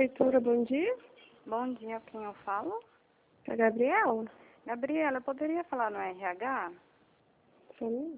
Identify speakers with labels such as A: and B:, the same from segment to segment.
A: Prefeitura, bom dia.
B: Bom dia, quem eu falo?
A: É a Gabriela?
B: Gabriela, eu poderia falar no RH?
A: Sim.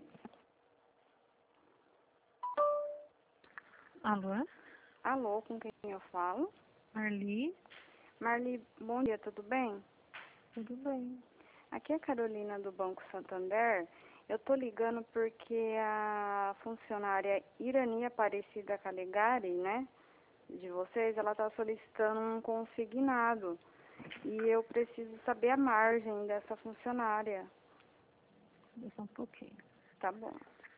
C: Alô?
B: Alô, com quem eu falo?
C: Marli?
B: Marli, bom dia, tudo bem?
C: Tudo bem.
B: Aqui é a Carolina do Banco Santander. Eu tô ligando porque a funcionária Irani Aparecida Calegari, né, de vocês, ela tá solicitando um consignado. E eu preciso saber a margem dessa funcionária.
C: Deixa um pouquinho.
B: Tá bom.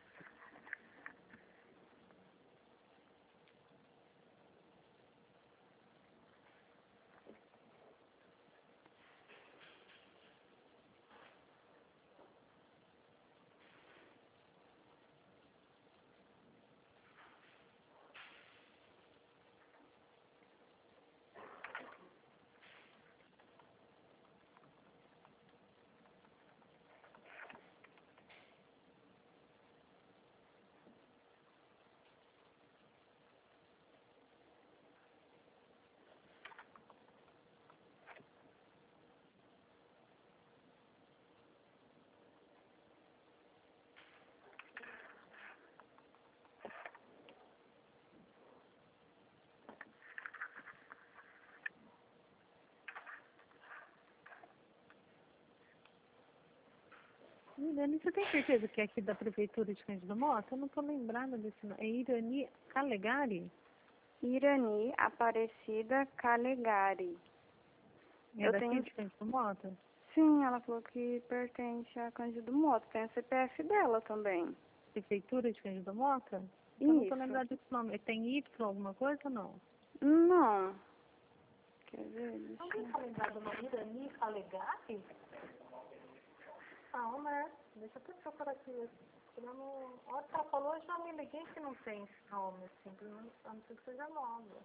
C: Irani, você tem certeza que é aqui da Prefeitura de Cândido Mota? Eu não tô lembrada desse nome. É Irani Calegari?
B: Irani Aparecida Calegari.
C: É
B: Eu
C: daqui
B: tenho...
C: de Cândido Mota?
B: Sim, ela falou que pertence a Cândido Mota. Tem o CPF dela também.
C: Prefeitura de Cândido Mota? Eu não tô
B: Isso.
C: lembrada desse nome. Tem Y alguma coisa ou não?
B: Não. Quer ver?
C: Alguém tá lembrado do nome Irani Calegari? Não, né? Deixa eu até procurar aqui. Eu não... A hora que ela falou, eu já me liguei que não tem esse nome, assim. A não ser que seja nova.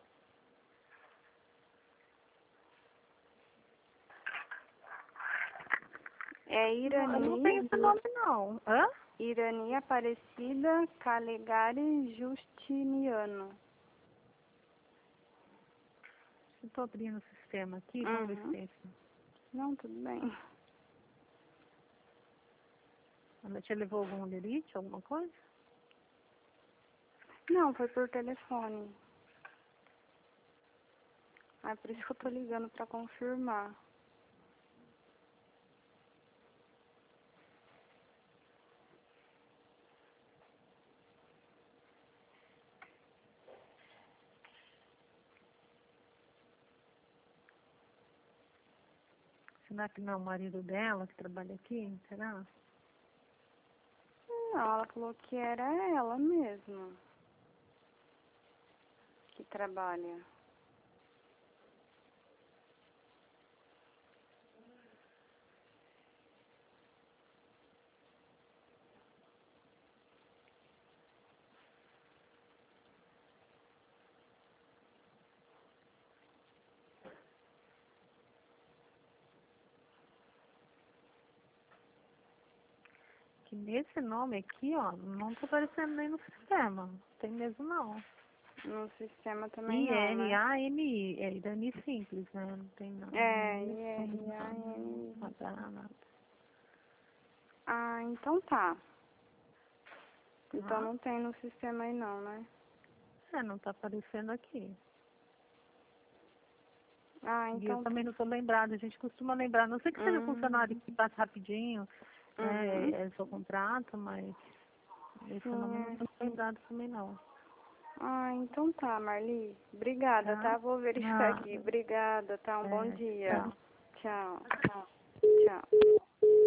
B: É
C: Não, eu não tenho esse nome, não. Hã?
B: Irani Aparecida Calegari Justiniano.
C: Eu tô abrindo o sistema aqui, vamos ver se tem esse.
B: Não, tudo bem.
C: Ela te levou algum lerite, alguma coisa?
B: Não, foi por telefone. Ah, por isso que eu tô ligando pra confirmar.
C: Será que não é o marido dela que trabalha aqui? Será?
B: Não, ela falou que era ela mesma que trabalha.
C: Que nesse nome aqui, ó, não tá aparecendo nem no sistema. Não tem mesmo, não.
B: No sistema também não, né?
C: I-R-A-N-I. É Irani simples, né? Não tem nada.
B: É, I-R-A-N-I.
C: Nada.
B: Ah, então tá. Então
C: Tá?
B: não tem no sistema aí não, né?
C: É, não tá aparecendo aqui.
B: Ah,
C: E eu
B: então...
C: também não tô lembrada. A gente costuma lembrar. Não sei que seja funcionário que passa rapidinho, é seu contrato, mas esse nome eu não tô lembrado também, não.
B: Ah, então tá, Marli. Obrigada, tá? Vou verificar aqui. Obrigada, tá? Um bom dia.
C: Tchau.
B: Tchau. Tchau.